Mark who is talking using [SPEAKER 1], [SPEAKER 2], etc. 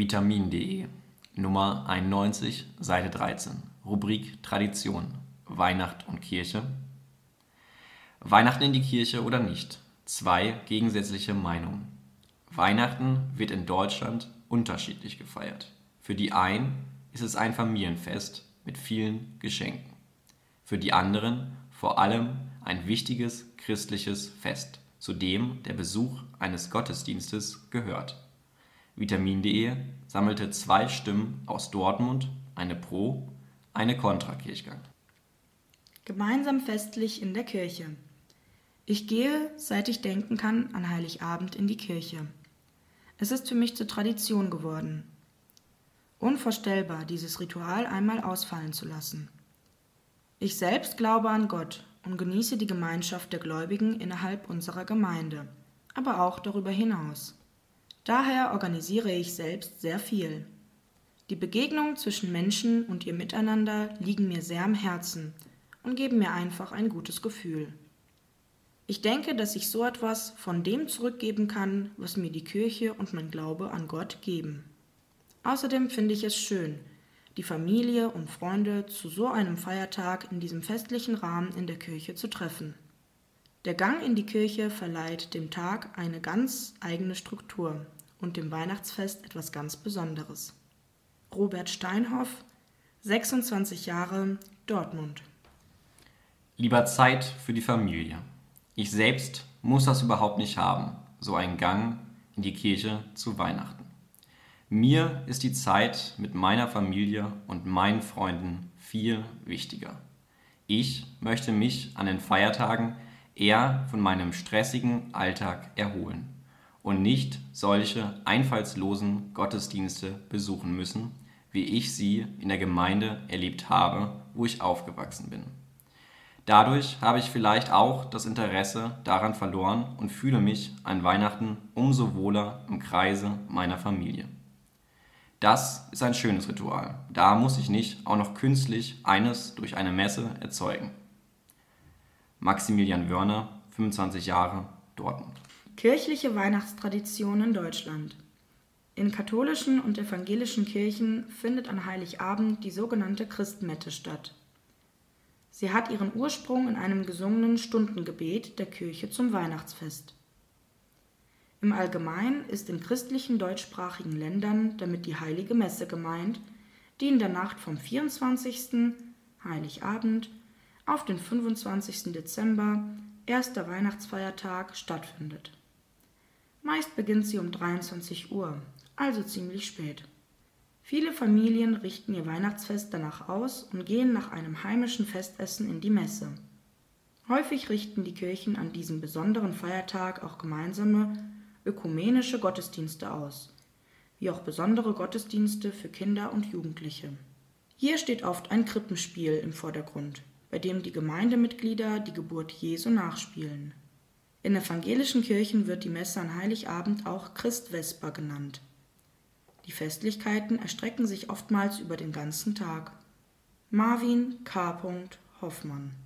[SPEAKER 1] Vitamin.de, Nummer 91, Seite 13, Rubrik Tradition, Weihnacht und Kirche. Weihnachten in die Kirche oder nicht? Zwei gegensätzliche Meinungen. Weihnachten wird in Deutschland unterschiedlich gefeiert. Für die einen ist es ein Familienfest mit vielen Geschenken. Für die anderen vor allem ein wichtiges christliches Fest, zu dem der Besuch eines Gottesdienstes gehört. Vitamin.de sammelte 2 Stimmen aus Dortmund, eine Pro-, eine Kontra-Kirchgang.
[SPEAKER 2] Gemeinsam festlich in der Kirche. Ich gehe, seit ich denken kann, an Heiligabend in die Kirche. Es ist für mich zur Tradition geworden. Unvorstellbar, dieses Ritual einmal ausfallen zu lassen. Ich selbst glaube an Gott und genieße die Gemeinschaft der Gläubigen innerhalb unserer Gemeinde, aber auch darüber hinaus. Daher organisiere ich selbst sehr viel. Die Begegnungen zwischen Menschen und ihr Miteinander liegen mir sehr am Herzen und geben mir einfach ein gutes Gefühl. Ich denke, dass ich so etwas von dem zurückgeben kann, was mir die Kirche und mein Glaube an Gott geben. Außerdem finde ich es schön, die Familie und Freunde zu so einem Feiertag in diesem festlichen Rahmen in der Kirche zu treffen. Der Gang in die Kirche verleiht dem Tag eine ganz eigene Struktur und dem Weihnachtsfest etwas ganz Besonderes. Robert Steinhoff, 26 Jahre, Dortmund.
[SPEAKER 1] Lieber Zeit für die Familie. Ich selbst muss das überhaupt nicht haben, so einen Gang in die Kirche zu Weihnachten. Mir ist die Zeit mit meiner Familie und meinen Freunden viel wichtiger. Ich möchte mich an den Feiertagen eher von meinem stressigen Alltag erholen und nicht solche einfallslosen Gottesdienste besuchen müssen, wie ich sie in der Gemeinde erlebt habe, wo ich aufgewachsen bin. Dadurch habe ich vielleicht auch das Interesse daran verloren und fühle mich an Weihnachten umso wohler im Kreise meiner Familie. Das ist ein schönes Ritual. Da muss ich nicht auch noch künstlich eines durch eine Messe erzeugen. Maximilian Wörner, 25 Jahre, Dortmund.
[SPEAKER 2] Kirchliche Weihnachtstradition in Deutschland. In katholischen und evangelischen Kirchen findet an Heiligabend die sogenannte Christmette statt. Sie hat ihren Ursprung in einem gesungenen Stundengebet der Kirche zum Weihnachtsfest. Im Allgemeinen ist in christlichen deutschsprachigen Ländern damit die Heilige Messe gemeint, die in der Nacht vom 24. Heiligabend auf den 25. Dezember, erster Weihnachtsfeiertag, stattfindet. Meist beginnt sie um 23 Uhr, also ziemlich spät. Viele Familien richten ihr Weihnachtsfest danach aus und gehen nach einem heimischen Festessen in die Messe. Häufig richten die Kirchen an diesem besonderen Feiertag auch gemeinsame ökumenische Gottesdienste aus, wie auch besondere Gottesdienste für Kinder und Jugendliche. Hier steht oft ein Krippenspiel im Vordergrund, bei dem die Gemeindemitglieder die Geburt Jesu nachspielen. In evangelischen Kirchen wird die Messe an Heiligabend auch Christvesper genannt. Die Festlichkeiten erstrecken sich oftmals über den ganzen Tag. Marvin K. Hoffmann